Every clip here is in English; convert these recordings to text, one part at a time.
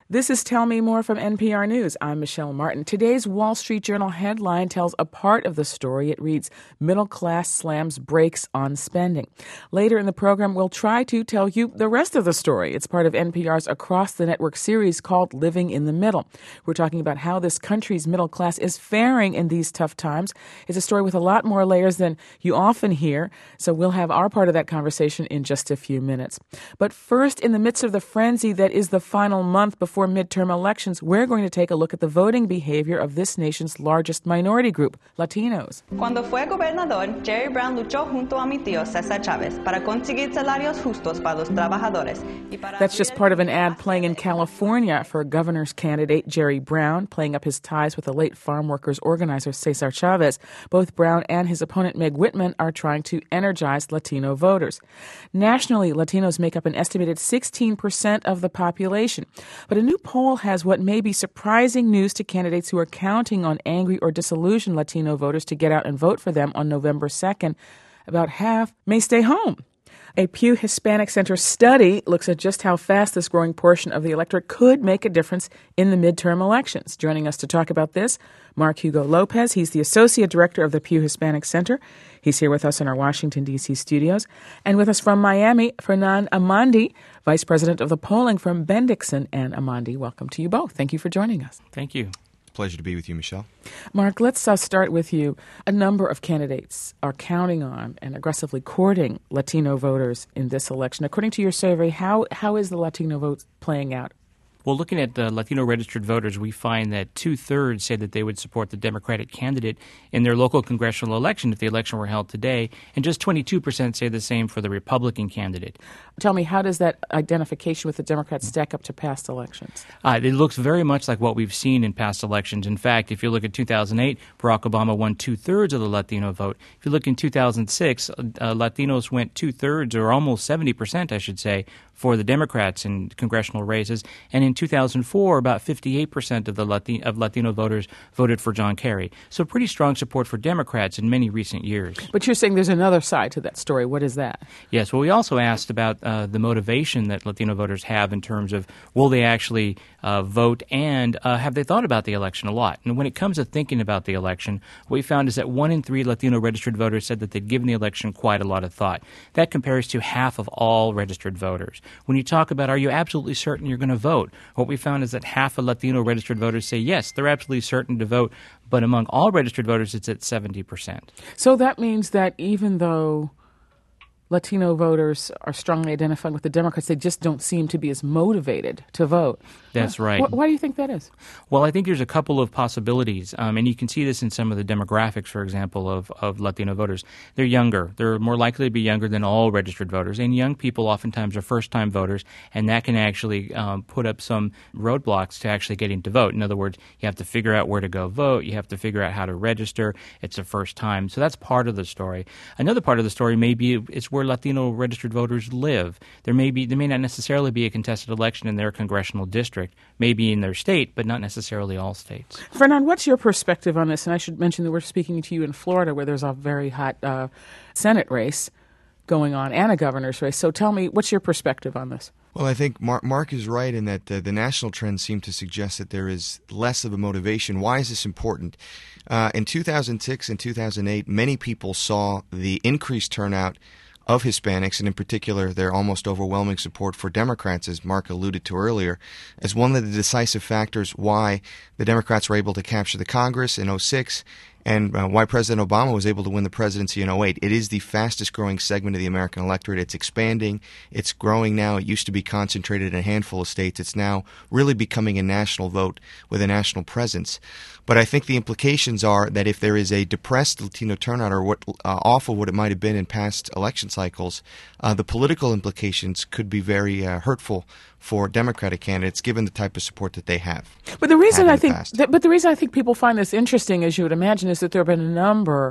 This is Tell Me More from NPR News. I'm Michelle Martin. Today's Wall Street Journal headline tells a part of the story. It reads, Middle Class Slams Brakes on Spending. Later in the program, we'll try to tell you the rest of the story. It's part of NPR's Across the Network series called Living in the Middle. We're talking about how this country's middle class is faring in these tough times. It's a story with a lot more layers than you often hear, so we'll have our part of that conversation in just a few minutes. But first, in the midst of the frenzy that is the final month before midterm elections, we're going to take a look at the voting behavior of this nation's largest minority group, Latinos. Cuando fue gobernador, Jerry Brown luchó junto a mi tío César Chávez para conseguir salarios justos para los trabajadores. That's just part of an ad playing in California for governor's candidate Jerry Brown, playing up his ties with the late farm workers organizer César Chávez. Both Brown and his opponent Meg Whitman are trying to energize Latino voters. Nationally, Latinos make up an estimated 16% of the population. But a new poll has what may be surprising news to candidates who are counting on angry or disillusioned Latino voters to get out and vote for them on November 2nd. About half may stay home. A Pew Hispanic Center study looks at just how fast this growing portion of the electorate could make a difference in the midterm elections. Joining us to talk about this, Mark Hugo Lopez. He's the Associate Director of the Pew Hispanic Center. He's here with us in our Washington, D.C. studios. And with us from Miami, Fernan Amandi, Vice President of the Polling from Bendixson and Amandi. Welcome to you both. Thank you for joining us. Thank you. Pleasure to be with you, Michelle. Mark, let's start with you. A number of candidates are counting on and aggressively courting Latino voters in this election. According to your survey, how is the Latino vote playing out? Well, looking at the Latino registered voters, we find that 2/3 say that they would support the Democratic candidate in their local congressional election if the election were held today, and just 22% say the same for the Republican candidate. Tell me, how does that identification with the Democrats stack up to past elections? It looks very much like what we've seen in past elections. In fact, if you look at 2008, Barack Obama won 2/3 of the Latino vote. If you look in 2006, Latinos went 2/3, or almost 70%, I should say, for the Democrats in congressional races. And in 2004, about 58% of Latino voters voted for John Kerry. So pretty strong support for Democrats in many recent years. But you're saying there's another side to that story. What is that? Yes. Well, we also asked about the motivation that Latino voters have in terms of will they actually vote, and have they thought about the election a lot? And when it comes to thinking about the election, what we found is that 1 in 3 Latino registered voters said that they'd given the election quite a lot of thought. That compares to half of all registered voters. When you talk about, are you absolutely certain you're going to vote? What we found is that half of Latino registered voters say yes, they're absolutely certain to vote. But among all registered voters, it's at 70%. So that means that even though Latino voters are strongly identifying with the Democrats, they just don't seem to be as motivated to vote. That's right. Why do you think that is? Well, I think there's a couple of possibilities, and you can see this in some of the demographics, for example, of Latino voters. They're younger. They're more likely to be younger than all registered voters, and young people oftentimes are first-time voters, and that can actually put up some roadblocks to actually getting to vote. In other words, you have to figure out where to go vote. You have to figure out how to register. It's the first time. So that's part of the story. Another part of the story may be it's where Latino registered voters live. There may not necessarily be a contested election in their congressional district, maybe in their state, but not necessarily all states. Fernan, what's your perspective on this? And I should mention that we're speaking to you in Florida, where there's a very hot Senate race going on and a governor's race. So tell me, what's your perspective on this? Well, I think Mark is right in that the national trends seem to suggest that there is less of a motivation. Why is this important? In 2006 and 2008, many people saw the increased turnout of Hispanics, and in particular their almost overwhelming support for Democrats, as Mark alluded to earlier, as one of the decisive factors why the Democrats were able to capture the Congress in 2006 and why President Obama was able to win the presidency in 2008. It is the fastest growing segment of the American electorate. It's expanding. It's growing now. It used to be concentrated in a handful of states. It's now really becoming a national vote with a national presence. But I think the implications are that if there is a depressed Latino turnout, or off of what it might have been in past election cycles, the political implications could be very hurtful for Democratic candidates, given the type of support that they have. But the reason I think people find this interesting, as you would imagine, is that there have been a number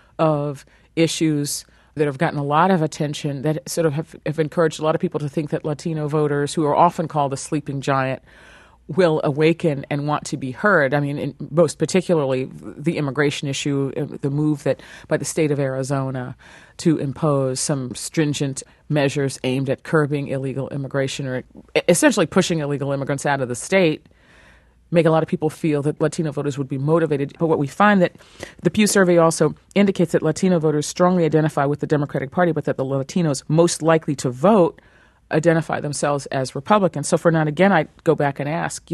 of issues that have gotten a lot of attention that sort of have encouraged a lot of people to think that Latino voters, who are often called the sleeping giant, will awaken and want to be heard. I mean, most particularly the immigration issue, the move that by the state of Arizona to impose some stringent measures aimed at curbing illegal immigration or essentially pushing illegal immigrants out of the state, make a lot of people feel that Latino voters would be motivated. But what we find that the Pew survey also indicates that Latino voters strongly identify with the Democratic Party, but that the Latinos most likely to vote identify themselves as Republicans. So, Fernand, again, I go back and ask,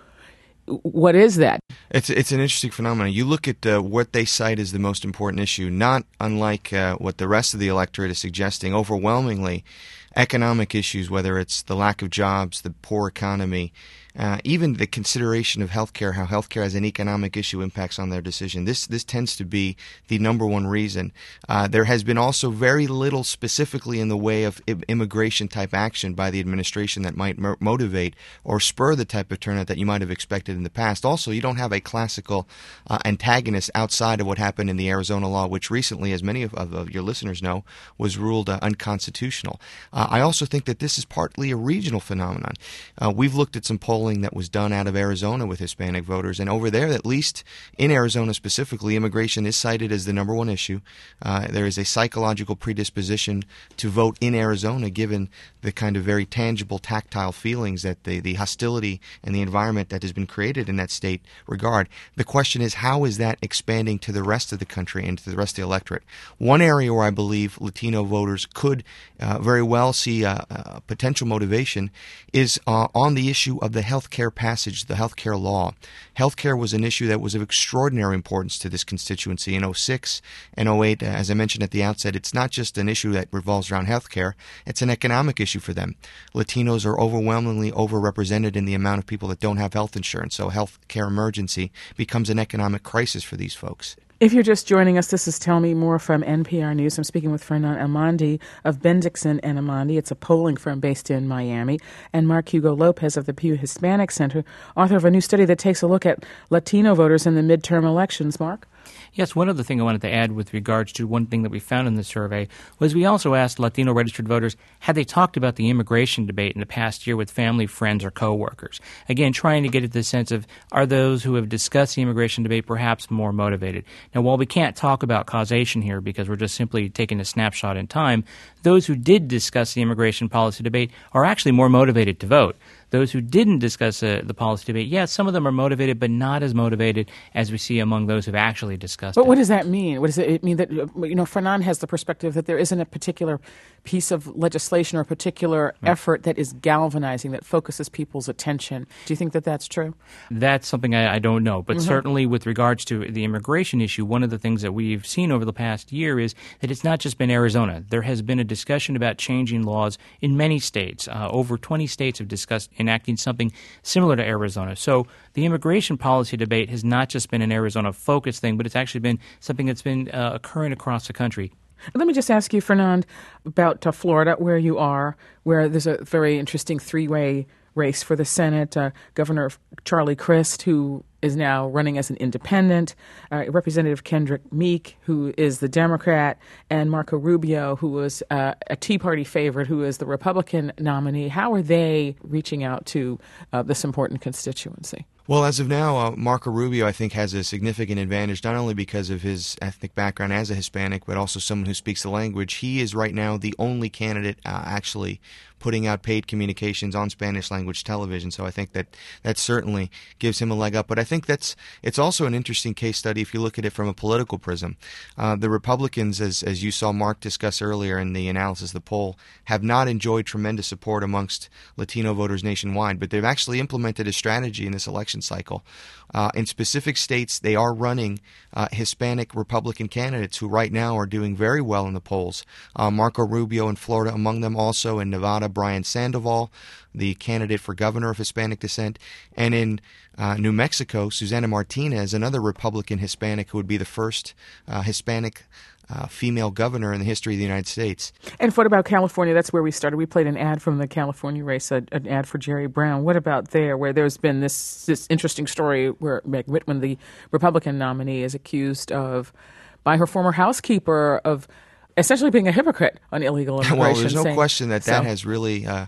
what is that? It's an interesting phenomenon. You look at what they cite as the most important issue, not unlike what the rest of the electorate is suggesting. Overwhelmingly, economic issues, whether it's the lack of jobs, the poor economy, even the consideration of healthcare, how healthcare as an economic issue impacts on their decision. This tends to be the number one reason. There has been also very little specifically in the way of immigration type action by the administration that might motivate or spur the type of turnout that you might have expected in the past. Also, you don't have a classical antagonist outside of what happened in the Arizona law, which recently, as many of your listeners know, was ruled unconstitutional. I also think that this is partly a regional phenomenon. We've looked at some polling that was done out of Arizona with Hispanic voters, and over there, at least in Arizona specifically, immigration is cited as the number one issue. There is a psychological predisposition to vote in Arizona given the kind of very tangible, tactile feelings that the hostility and the environment that has been created in that state regard. The question is, how is that expanding to the rest of the country and to the rest of the electorate? One area where I believe Latino voters could very well see potential motivation is on the issue of the healthcare passage, the healthcare law. Healthcare was an issue that was of extraordinary importance to this constituency in 2006 and 2008. As I mentioned at the outset, it's not just an issue that revolves around healthcare, it's an economic issue for them. Latinos are overwhelmingly overrepresented in the amount of people that don't have health insurance, so healthcare emergency becomes an economic crisis for these folks. If you're just joining us, this is Tell Me More from NPR News. I'm speaking with Fernand Amandi of Bendixson & Amandi. It's a polling firm based in Miami. And Mark Hugo Lopez of the Pew Hispanic Center, author of a new study that takes a look at Latino voters in the midterm elections. Mark? Yes, one other thing I wanted to add with regards to one thing that we found in the survey was we also asked Latino registered voters, had they talked about the immigration debate in the past year with family, friends, or coworkers? Again, trying to get at the sense of, are those who have discussed the immigration debate perhaps more motivated? Now, while we can't talk about causation here because we're just simply taking a snapshot in time, those who did discuss the immigration policy debate are actually more motivated to vote. Those who didn't discuss the policy debate, yes, some of them are motivated, but not as motivated as we see among those who've actually discussed it. But what does that mean? What does it mean that, Fernand has the perspective that there isn't a particular piece of legislation or a particular effort that is galvanizing, that focuses people's attention. Do you think that that's true? That's something I don't know. But certainly with regards to the immigration issue, one of the things that we've seen over the past year is that it's not just been Arizona. There has been a discussion about changing laws in many states. Over 20 states have discussed enacting something similar to Arizona. So the immigration policy debate has not just been an Arizona-focused thing, but it's actually been something that's been occurring across the country. Let me just ask you, Fernand, about Florida, where you are, where there's a very interesting three-way race for the Senate. Governor Charlie Crist, who is now running as an independent, Representative Kendrick Meek, who is the Democrat, and Marco Rubio, who was a Tea Party favorite, who is the Republican nominee. How are they reaching out to this important constituency? Well, as of now, Marco Rubio, I think, has a significant advantage, not only because of his ethnic background as a Hispanic, but also someone who speaks the language. He is right now the only candidate actually putting out paid communications on Spanish language television. So I think that certainly gives him a leg up. But I think it's also an interesting case study if you look at it from a political prism. The Republicans, as you saw Mark discuss earlier in the analysis of the poll, have not enjoyed tremendous support amongst Latino voters nationwide, but they've actually implemented a strategy in this election cycle. In specific states, they are running Hispanic Republican candidates who right now are doing very well in the polls. Marco Rubio in Florida, among them also in Nevada, Brian Sandoval, the candidate for governor of Hispanic descent, and in New Mexico, Susana Martinez, another Republican Hispanic who would be the first Hispanic female governor in the history of the United States. And what about California? That's where we started. We played an ad from the California race, an ad for Jerry Brown. What about there, where there's been this interesting story where Meg Whitman, the Republican nominee, is accused of, by her former housekeeper, of essentially being a hypocrite on illegal immigration. Well, there's no question that has really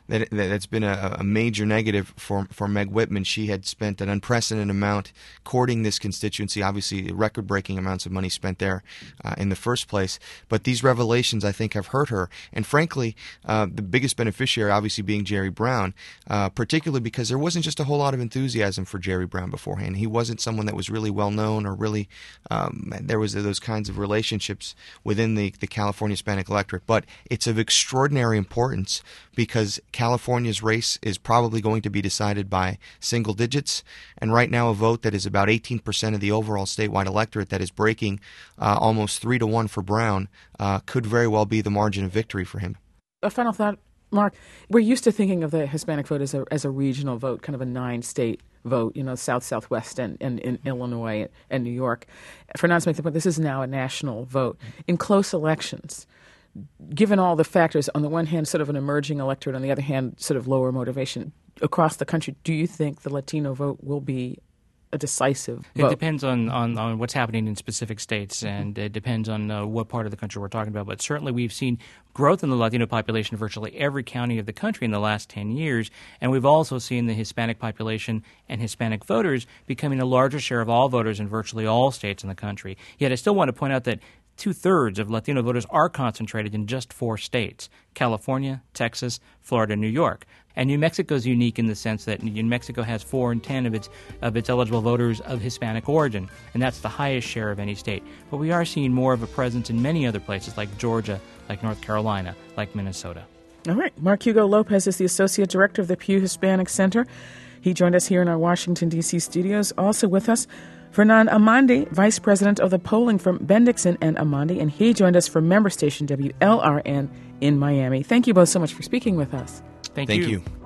that's been a major negative for Meg Whitman. She had spent an unprecedented amount courting this constituency, obviously record-breaking amounts of money spent there in the first place. But these revelations, I think, have hurt her. And frankly, the biggest beneficiary obviously being Jerry Brown, particularly because there wasn't just a whole lot of enthusiasm for Jerry Brown beforehand. He wasn't someone that was really well-known or really there was those kinds of relationships within the California Hispanic electorate. But it's of extraordinary importance because California's race is probably going to be decided by single digits, and right now a vote that is about 18% of the overall statewide electorate that is breaking almost 3-1 for Brown could very well be the margin of victory for him. A final thought, Mark. We're used to thinking of the Hispanic vote as a regional vote, kind of a 9-state vote, South, Southwest, and in Illinois and New York. Fernand's making the point, this is now a national vote. In close elections, given all the factors, on the one hand, sort of an emerging electorate, on the other hand, sort of lower motivation across the country, do you think the Latino vote will be a decisive vote? It depends on what's happening in specific states, and it depends on what part of the country we're talking about. But certainly we've seen growth in the Latino population in virtually every county of the country in the last 10 years, and we've also seen the Hispanic population and Hispanic voters becoming a larger share of all voters in virtually all states in the country. Yet I still want to point out that 2/3 of Latino voters are concentrated in just 4 states: California, Texas, Florida, and New York. And New Mexico is unique in the sense that New Mexico has 4 in 10 of its eligible voters of Hispanic origin, and that's the highest share of any state. But we are seeing more of a presence in many other places like Georgia, like North Carolina, like Minnesota. All right. Mark Hugo Lopez is the Associate Director of the Pew Hispanic Center. He joined us here in our Washington, D.C. studios. Also with us, Fernand Amandi, Vice President of the polling firm Bendixson and Amandi, and he joined us from member station WLRN in Miami. Thank you both so much for speaking with us. Thank you.